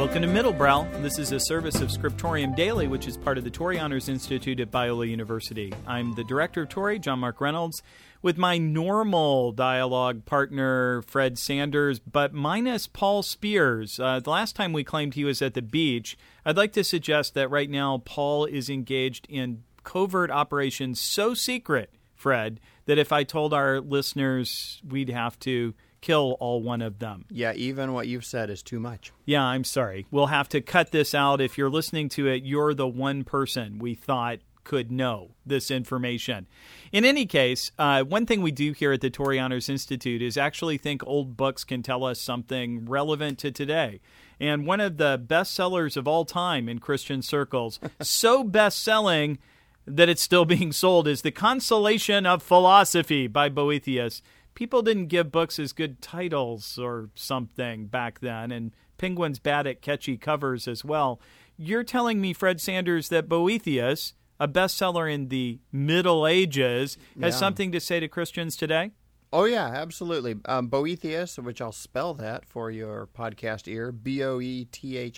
Welcome to Middlebrow. This is a service of Scriptorium Daily, which is part of the Torrey Honors Institute at Biola University. I'm the director of Torrey, John Mark Reynolds, with my normal dialogue partner, Fred Sanders, but minus Paul Spears. The last time we claimed he was at the beach, I'd like to suggest that right now Paul is engaged in covert operations so secret, Fred, that if I told our listeners, we'd have to kill all one of them. Yeah, even what you've said is too much. Yeah, I'm sorry. We'll have to cut this out. If you're listening to it, you're the one person we thought could know this information. In any case, one thing we do here at the Torrey Honors Institute is actually think old books can tell us something relevant to today. And one of the bestsellers of all time in Christian circles, so best-selling that it's still being sold, is The Consolation of Philosophy by Boethius. People didn't give books as good titles or something back then, and Penguin's bad at catchy covers as well. You're telling me, Fred Sanders, that Boethius, a bestseller in the Middle Ages, has something to say to Christians today? Oh, yeah, absolutely. Boethius, which I'll spell that for your podcast ear, Boethius.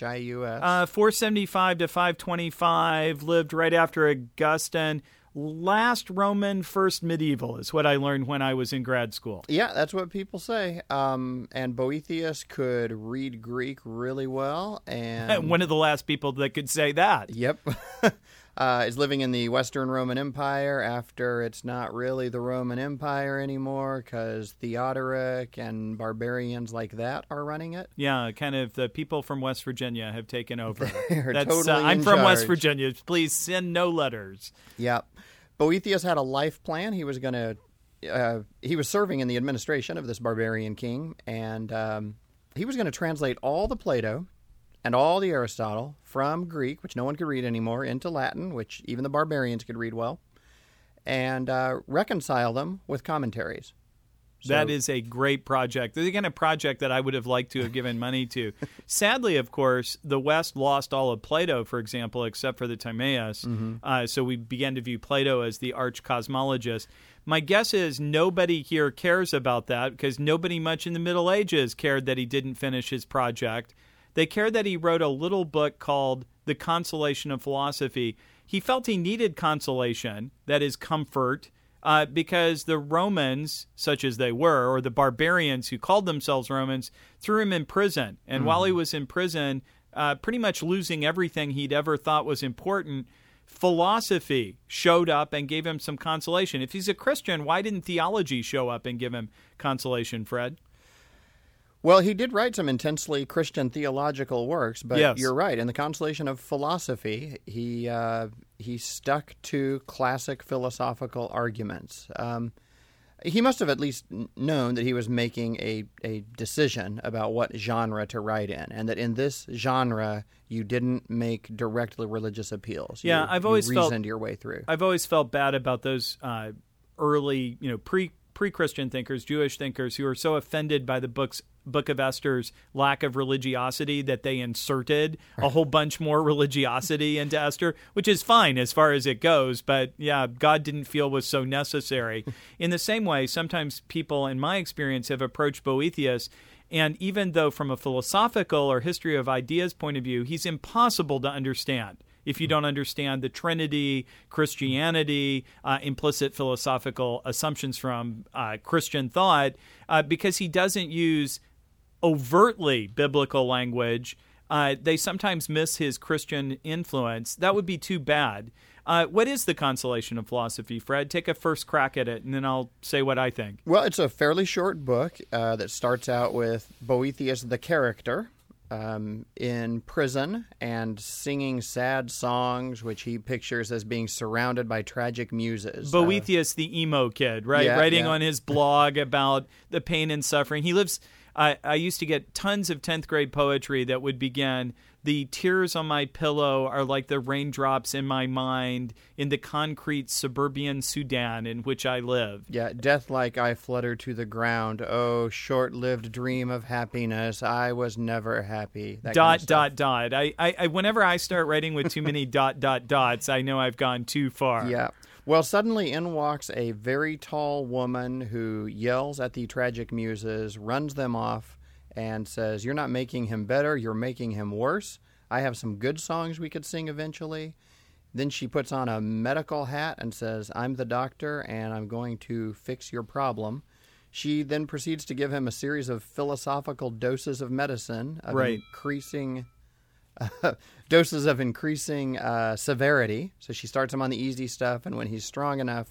475 to 525, lived right after Augustine. Last Roman, first medieval is what I learned when I was in grad school. Yeah, that's what people say. And Boethius could read Greek really well. And one of the last people that could say that. Yep. Is living in the Western Roman Empire after it's not really the Roman Empire anymore because Theodoric and barbarians like that are running it. Yeah, kind of the people from West Virginia have taken over. I'm from West Virginia. Please send no letters. Yeah. Boethius had a life plan. He was he was serving in the administration of this barbarian king, and he was going to translate all the Plato and all the Aristotle from Greek, which no one could read anymore, into Latin, which even the barbarians could read well, and reconcile them with commentaries. So, that is a great project. The kind of project that I would have liked to have given money to. Sadly, of course, the West lost all of Plato, for example, except for the Timaeus. Mm-hmm. So we began to view Plato as the arch cosmologist. My guess is nobody here cares about that because nobody much in the Middle Ages cared that he didn't finish his project. They cared that he wrote a little book called The Consolation of Philosophy. He felt he needed consolation, that is comfort, because the Romans, such as they were, or the barbarians who called themselves Romans, threw him in prison. And while he was in prison, pretty much losing everything he'd ever thought was important, philosophy showed up and gave him some consolation. If he's a Christian, why didn't theology show up and give him consolation, Fred? Well, he did write some intensely Christian theological works, but yes, You're right. In The Consolation of Philosophy, he stuck to classic philosophical arguments. He must have at least known that he was making a decision about what genre to write in, and that in this genre, you didn't make directly religious appeals. Yeah, I've always reasoned your way through. I've always felt bad about those early, pre-Christian thinkers, Jewish thinkers, who are so offended by the Book of Esther's lack of religiosity that they inserted a whole bunch more religiosity into Esther, which is fine as far as it goes, but yeah, God didn't feel was so necessary. In the same way, sometimes people, in my experience, have approached Boethius, and even though from a philosophical or history of ideas point of view, he's impossible to understand if you don't understand the Trinity, Christianity, implicit philosophical assumptions from Christian thought, because he doesn't use overtly biblical language. They sometimes miss his Christian influence. That would be too bad. What is The Consolation of Philosophy, Fred? Take a first crack at it, and then I'll say what I think. Well, it's a fairly short book that starts out with Boethius the character in prison and singing sad songs, which he pictures as being surrounded by tragic muses. Boethius the emo kid, right? Yeah, Writing on his blog about the pain and suffering. He lives... I used to get tons of 10th grade poetry that would begin, "The tears on my pillow are like the raindrops in my mind in the concrete suburban Sudan in which I live." Yeah, "Death like I flutter to the ground. Oh, short-lived dream of happiness. I was never happy." Dot. I whenever I start writing with too many dots, I know I've gone too far. Yeah. Well, suddenly in walks a very tall woman who yells at the tragic muses, runs them off, and says, "You're not making him better, you're making him worse. I have some good songs we could sing eventually." Then she puts on a medical hat and says, "I'm the doctor, and I'm going to fix your problem." She then proceeds to give him a series of philosophical doses of medicine, of increasing severity. So she starts him on the easy stuff, and when he's strong enough,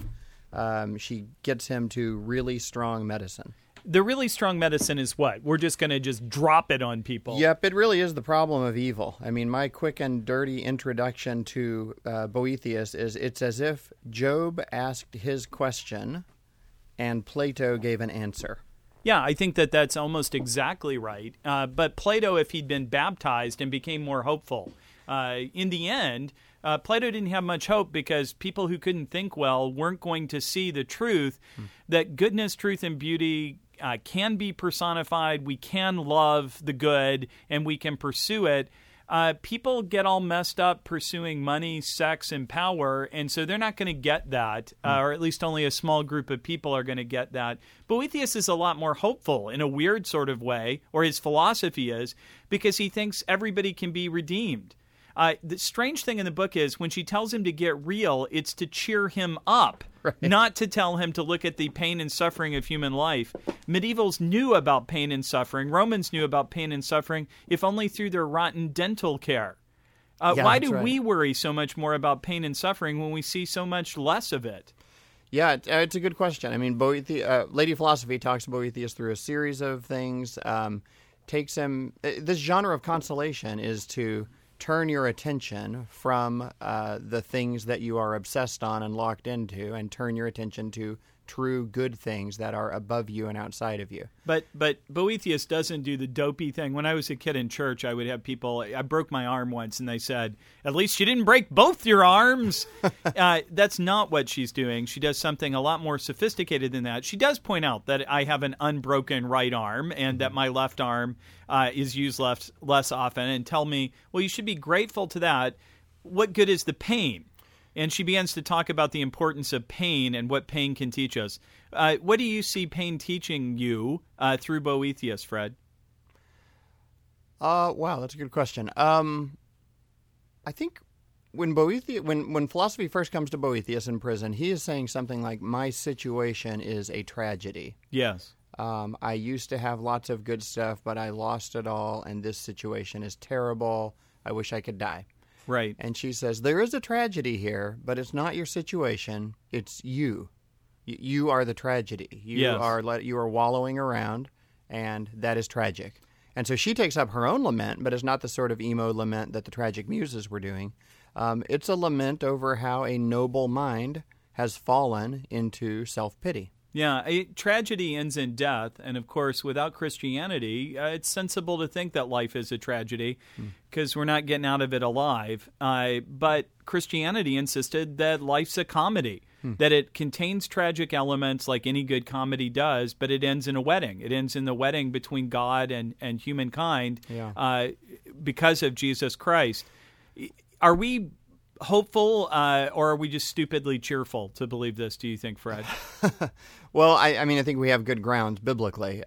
she gets him to really strong medicine. The really strong medicine is what? We're just going to just drop it on people. Yep, it really is the problem of evil. I mean, my quick and dirty introduction to Boethius is it's as if Job asked his question and Plato gave an answer. Yeah, I think that that's almost exactly right. But Plato, if he'd been baptized and became more hopeful, in the end, Plato didn't have much hope because people who couldn't think well weren't going to see the truth that goodness, truth, and beauty can be personified. We can love the good and we can pursue it. People get all messed up pursuing money, sex, and power, and so they're not going to get that, or at least only a small group of people are going to get that. Boethius is a lot more hopeful in a weird sort of way, or his philosophy is, because he thinks everybody can be redeemed. The strange thing in the book is when she tells him to get real, it's to cheer him up, not to tell him to look at the pain and suffering of human life. Medievals knew about pain and suffering. Romans knew about pain and suffering, if only through their rotten dental care. Why do we worry so much more about pain and suffering when we see so much less of it? Yeah, it's a good question. I mean, Lady Philosophy talks to Boethius through a series of things. Takes him. This genre of consolation is to turn your attention from the things that you are obsessed on and locked into, and turn your attention to true good things that are above you and outside of you. But Boethius doesn't do the dopey thing. When I was a kid in church, I would have people, I broke my arm once, and they said, "At least you didn't break both your arms." That's not what she's doing. She does something a lot more sophisticated than that. She does point out that I have an unbroken right arm and that my left arm is used less often, and tell me, well, you should be grateful to that. What good is the pain? And she begins to talk about the importance of pain and what pain can teach us. What do you see pain teaching you through Boethius, Fred? Wow, that's a good question. I think when philosophy first comes to Boethius in prison, he is saying something like, "My situation is a tragedy." Yes. I used to have lots of good stuff, but I lost it all, and this situation is terrible. I wish I could die. Right. And she says, there is a tragedy here, but it's not your situation. It's you. You are the tragedy. You are wallowing around, and that is tragic. And so she takes up her own lament, but it's not the sort of emo lament that the tragic muses were doing. It's a lament over how a noble mind has fallen into self-pity. Yeah, tragedy ends in death, and of course, without Christianity, it's sensible to think that life is a tragedy because we're not getting out of it alive. But Christianity insisted that life's a comedy, that it contains tragic elements like any good comedy does, but it ends in a wedding. It ends in the wedding between God and humankind because of Jesus Christ. Are we hopeful, or are we just stupidly cheerful to believe this, do you think, Fred? Well, I mean, I think we have good grounds biblically.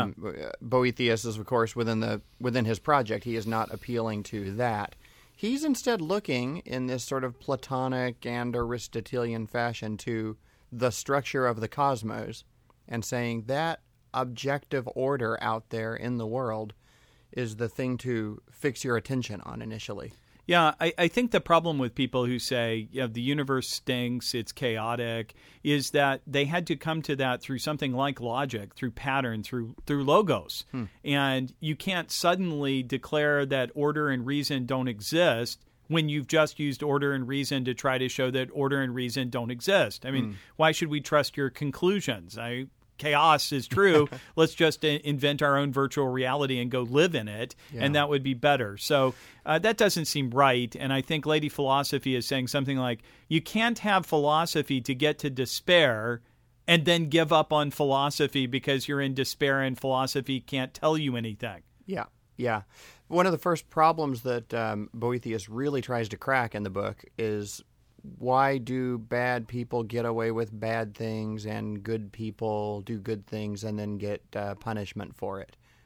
Boethius is, of course, within his project. He is not appealing to that. He's instead looking in this sort of Platonic and Aristotelian fashion to the structure of the cosmos and saying that objective order out there in the world is the thing to fix your attention on initially. Yeah, I think the problem with people who say, the universe stinks, it's chaotic, is that they had to come to that through something like logic, through pattern, through logos. And you can't suddenly declare that order and reason don't exist when you've just used order and reason to try to show that order and reason don't exist. I mean, why should we trust your conclusions? Chaos is true. Let's just invent our own virtual reality and go live in it, and that would be better. So that doesn't seem right, and I think Lady Philosophy is saying something like, you can't have philosophy to get to despair and then give up on philosophy because you're in despair and philosophy can't tell you anything. Yeah. One of the first problems that Boethius really tries to crack in the book is, why do bad people get away with bad things and good people do good things and then get punishment for it?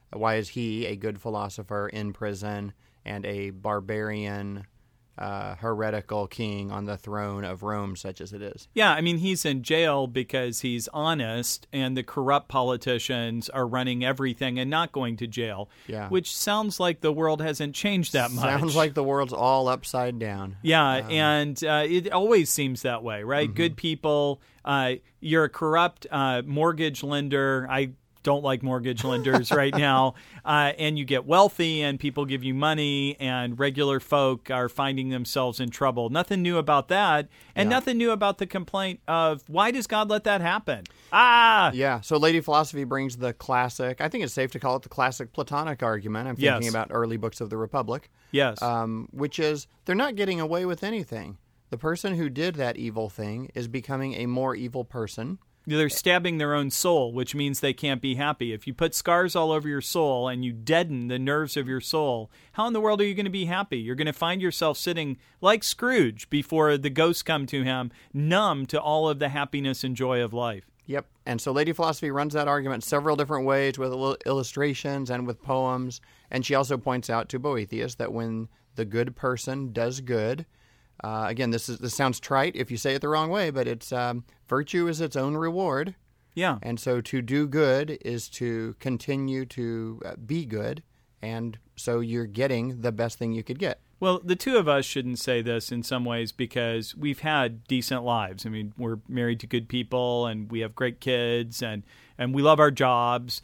Why is he, a good philosopher, in prison and a barbarian, heretical king on the throne of Rome, such as it is? Yeah, I mean, he's in jail because he's honest, and the corrupt politicians are running everything and not going to jail. Yeah. Which sounds like the world hasn't changed that much. Sounds like the world's all upside down. Yeah, and it always seems that way, right? Mm-hmm. Good people, you're a corrupt mortgage lender. I don't like mortgage lenders right now. And you get wealthy and people give you money and regular folk are finding themselves in trouble. Nothing new about that. And nothing new about the complaint of why does God let that happen? Yeah. So Lady Philosophy brings the classic, I think it's safe to call it the classic Platonic argument. I'm thinking about early books of the Republic. Yes. Which is they're not getting away with anything. The person who did that evil thing is becoming a more evil person. They're stabbing their own soul, which means they can't be happy. If you put scars all over your soul and you deaden the nerves of your soul, how in the world are you going to be happy? You're going to find yourself sitting like Scrooge before the ghosts come to him, numb to all of the happiness and joy of life. Yep. And so Lady Philosophy runs that argument several different ways with illustrations and with poems. And she also points out to Boethius that when the good person does good, again, this sounds trite if you say it the wrong way, but it's virtue is its own reward. Yeah. And so to do good is to continue to be good, and so you're getting the best thing you could get. Well, the two of us shouldn't say this in some ways because we've had decent lives. I mean, we're married to good people, and we have great kids, and we love our jobs.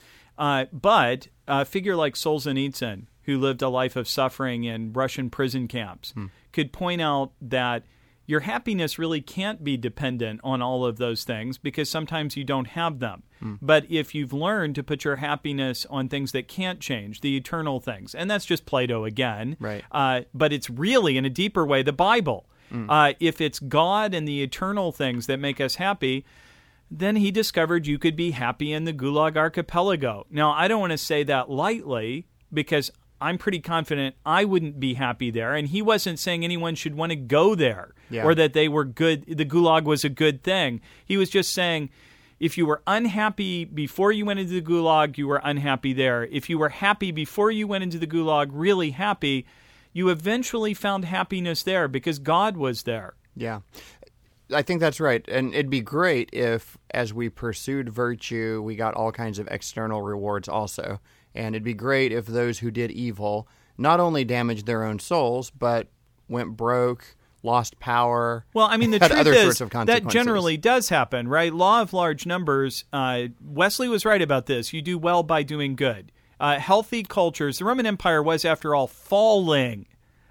But a figure like Solzhenitsyn, who lived a life of suffering in Russian prison camps, could point out that your happiness really can't be dependent on all of those things because sometimes you don't have them. But if you've learned to put your happiness on things that can't change, the eternal things, and that's just Plato again, right? But it's really, in a deeper way, the Bible. If it's God and the eternal things that make us happy, then he discovered you could be happy in the Gulag Archipelago. Now, I don't want to say that lightly because I'm pretty confident I wouldn't be happy there. And he wasn't saying anyone should want to go there or that they were good. The Gulag was a good thing. He was just saying if you were unhappy before you went into the Gulag, you were unhappy there. If you were happy before you went into the Gulag, really happy, you eventually found happiness there because God was there. Yeah. I think that's right. And it'd be great if, as we pursued virtue, we got all kinds of external rewards also. And it'd be great if those who did evil not only damaged their own souls, but went broke, lost power. Well, I mean, the had truth other is sorts of consequences. that generally does happen, right? Law of large numbers. Wesley was right about this. You do well by doing good. Healthy cultures. The Roman Empire was, after all, falling.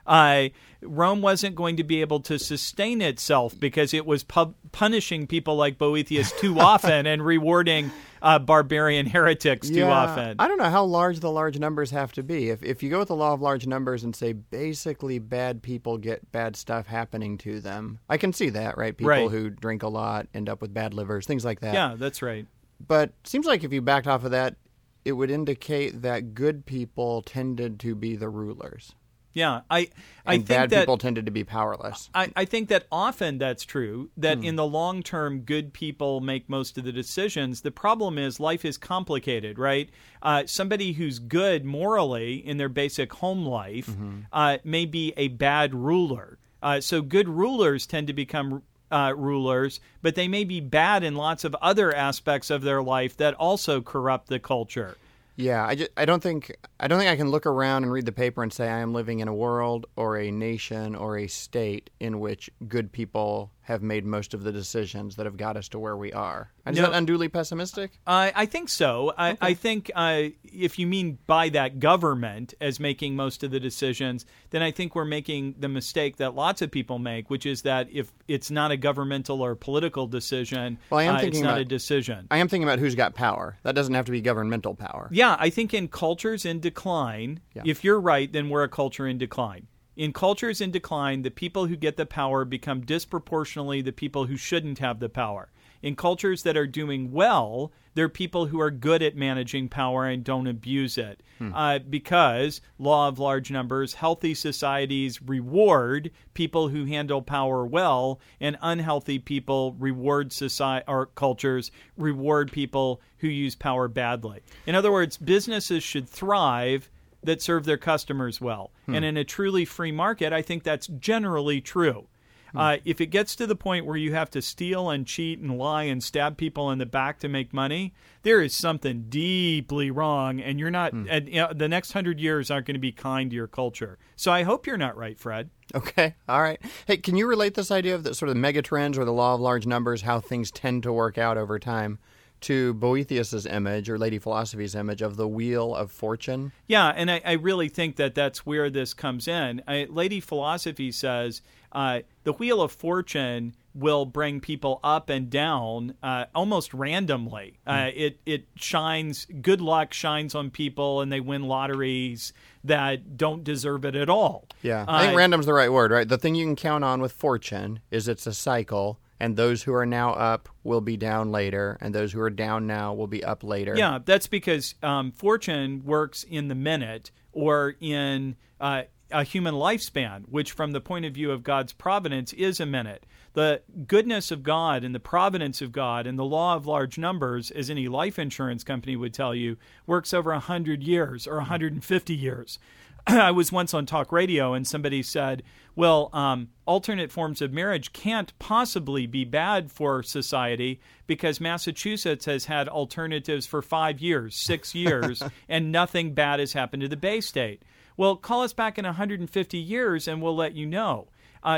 Rome wasn't going to be able to sustain itself because it was punishing people like Boethius too often and rewarding barbarian heretics too often. I don't know how large the large numbers have to be. If you go with the law of large numbers and say basically bad people get bad stuff happening to them, I can see that, right? People who drink a lot end up with bad livers, things like that. Yeah, that's right. But it seems like if you backed off of that, it would indicate that good people tended to be the rulers. Yeah, I think bad that people tended to be powerless. I think that often that's true, that in the long term, good people make most of the decisions. The problem is life is complicated, right? Somebody who's good morally in their basic home life may be a bad ruler. So good rulers tend to become rulers, but they may be bad in lots of other aspects of their life that also corrupt the culture. Yeah, I don't think I can look around and read the paper and say I am living in a world or a nation or a state in which good people have made most of the decisions that have got us to where we are. Is that unduly pessimistic? I think so. I think if you mean by that government as making most of the decisions, then I think we're making the mistake that lots of people make, which is that if it's not a governmental or political decision, it's not a decision. I am thinking about who's got power. That doesn't have to be governmental power. Yeah, I think in cultures in decline, if you're right, then we're a culture in decline. In cultures in decline, the people who get the power become disproportionately the people who shouldn't have the power. In cultures that are doing well, there are people who are good at managing power and don't abuse it. Because law of large numbers, healthy societies reward people who handle power well, and unhealthy people reward or cultures reward people who use power badly. In other words, businesses should thrive that serve their customers well. And in a truly free market, I think that's generally true. If it gets to the point where you have to steal and cheat and lie and stab people in the back to make money, there is something deeply wrong, and you're not. And, the next 100 years aren't going to be kind to your culture. So I hope you're not right, Fred. Okay, all right. Hey, can you relate this idea of the sort of mega trends or the law of large numbers, how things tend to work out over time, to Boethius's image or Lady Philosophy's image of the Wheel of Fortune? Yeah, and I really think that that's where this comes in. Lady Philosophy says the Wheel of Fortune will bring people up and down almost randomly. It shines, good luck shines on people, and they win lotteries that don't deserve it at all. Yeah, I think random's the right word, right? The thing you can count on with fortune is it's a cycle, and those who are now up will be down later, and those who are down now will be up later. Yeah, that's because fortune works in the minute or in a human lifespan, which from the point of view of God's providence is a minute. The goodness of God and the providence of God and the law of large numbers, as any life insurance company would tell you, works over 100 years or 150 years. I was once on talk radio and somebody said, well, alternate forms of marriage can't possibly be bad for society because Massachusetts has had alternatives for 5 years, 6 years, and nothing bad has happened to the Bay State. Well, call us back in 150 years and we'll let you know.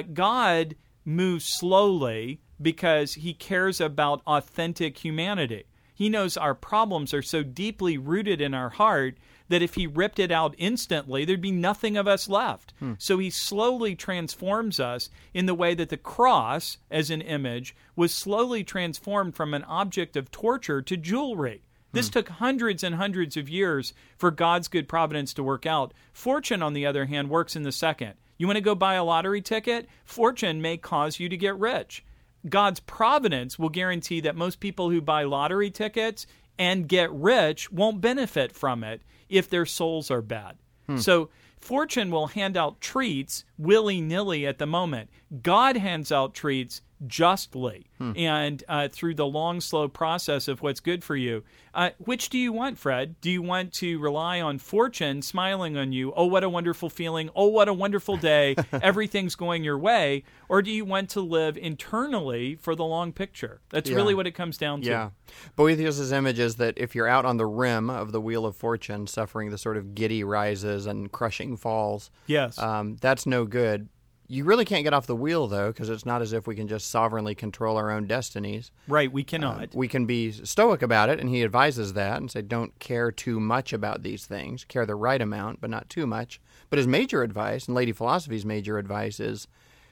God moves slowly because he cares about authentic humanity. He knows our problems are so deeply rooted in our heart that if he ripped it out instantly, there'd be nothing of us left. So he slowly transforms us in the way that the cross, as an image, was slowly transformed from an object of torture to jewelry. This took hundreds and hundreds of years for God's good providence to work out. Fortune, on the other hand, works in the second. You want to go buy a lottery ticket? Fortune may cause you to get rich. God's providence will guarantee that most people who buy lottery tickets and get rich won't benefit from it if their souls are bad. So fortune will hand out treats willy-nilly at the moment. God hands out treats justly and through the long, slow process of what's good for you. Which do you want, Fred? Do you want to rely on fortune smiling on you? Oh, what a wonderful feeling. Oh, what a wonderful day. Everything's going your way. Or do you want to live internally for the long picture? That's really what it comes down to. Yeah. Boethius's image is that if you're out on the rim of the Wheel of Fortune, suffering the sort of giddy rises and crushing falls, Yes. that's no good. You really can't get off the wheel, though, because it's not as if we can just sovereignly control our own destinies. Right, we cannot. We can be stoic about it, and he advises that and say, don't care too much about these things. Care the right amount, but not too much. But his major advice, and Lady Philosophy's major advice, is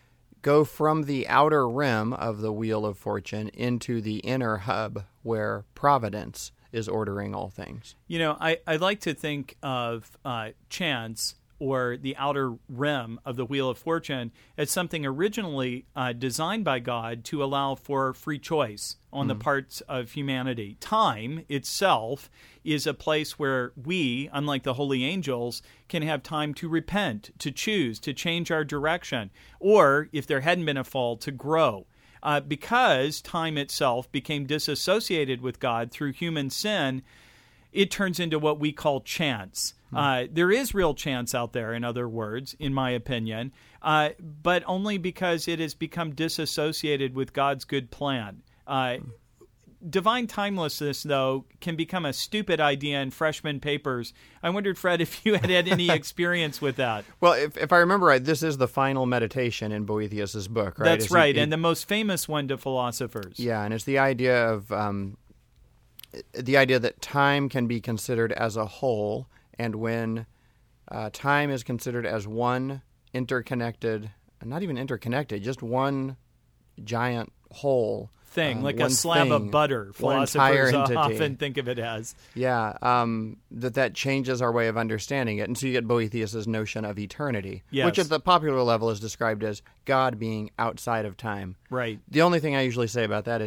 go from the outer rim of the Wheel of Fortune into the inner hub where providence is ordering all things. You know, I like to think of chance or the outer rim of the Wheel of Fortune as something originally designed by God to allow for free choice on the parts of humanity. Time itself is a place where we, unlike the holy angels, can have time to repent, to choose, to change our direction, or, if there hadn't been a fall, to grow. Because time itself became disassociated with God through human sin, it turns into what we call chance. There is real chance out there, in other words, in my opinion, but only because it has become disassociated with God's good plan. Divine timelessness, though, can become a stupid idea in freshman papers. I wondered, Fred, if you had any experience with that. Well, if I remember right, this is the final meditation in Boethius's book, right? That's right, and the most famous one to philosophers. Yeah, and it's the idea of that time can be considered as a whole, and when time is considered as one interconnected, not even interconnected, just one giant whole thing, like a slab of butter, philosophers often think of it as. Yeah, that changes our way of understanding it. And so you get Boethius's notion of eternity, which at the popular level is described as God being outside of time. Right. The only thing I usually say about that is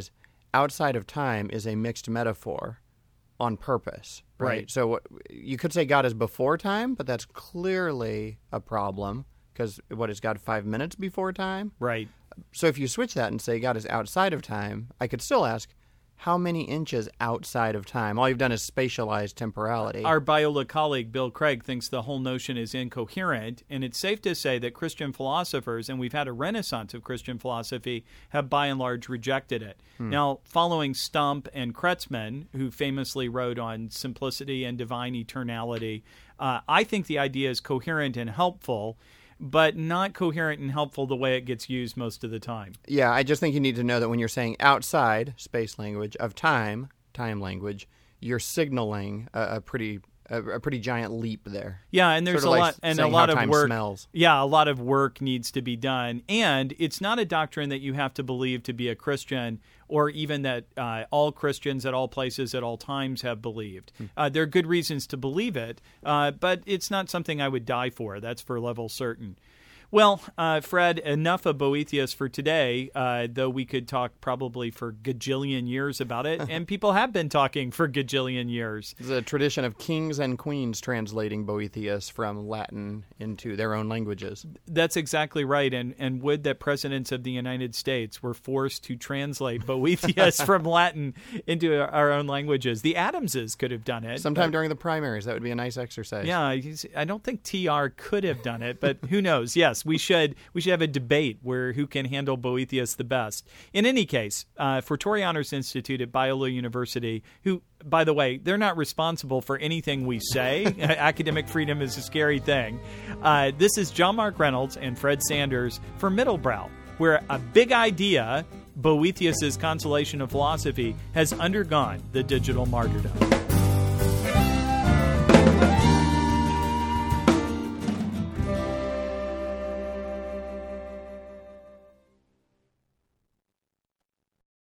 outside of time is a mixed metaphor on purpose, right? So you could say God is before time, but that's clearly a problem because is God 5 minutes before time? Right. So if you switch that and say God is outside of time, I could still ask, how many inches outside of time? All you've done is spatialize temporality. Our Biola colleague, Bill Craig, thinks the whole notion is incoherent, and it's safe to say that Christian philosophers, and we've had a renaissance of Christian philosophy, have by and large rejected it. Now, following Stump and Kretzmann, who famously wrote on simplicity and divine eternality, I think the idea is coherent and helpful, but not coherent and helpful the way it gets used most of the time. Yeah, I just think you need to know that when you're saying outside, space language, of time, time language, you're signaling a pretty giant leap there. Yeah, and there's sort of a lot of work. Smells. Yeah, a lot of work needs to be done, and it's not a doctrine that you have to believe to be a Christian, or even that all Christians at all places at all times have believed. There are good reasons to believe it, but it's not something I would die for. That's for level certain. Well, Fred, enough of Boethius for today, though we could talk probably for gajillion years about it, and people have been talking for gajillion years. It's a tradition of kings and queens translating Boethius from Latin into their own languages. That's exactly right, and would that presidents of the United States were forced to translate Boethius from Latin into our own languages. The Adamses could have done it. Sometime during the primaries, that would be a nice exercise. Yeah, I don't think TR could have done it, but who knows? Yes. We should have a debate where who can handle Boethius the best. In any case, for Torrey Honors Institute at Biola University, who, by the way, they're not responsible for anything we say. Academic freedom is a scary thing. This is John Mark Reynolds and Fred Sanders for Middlebrow, where a big idea, Boethius's Consolation of Philosophy, has undergone the digital martyrdom.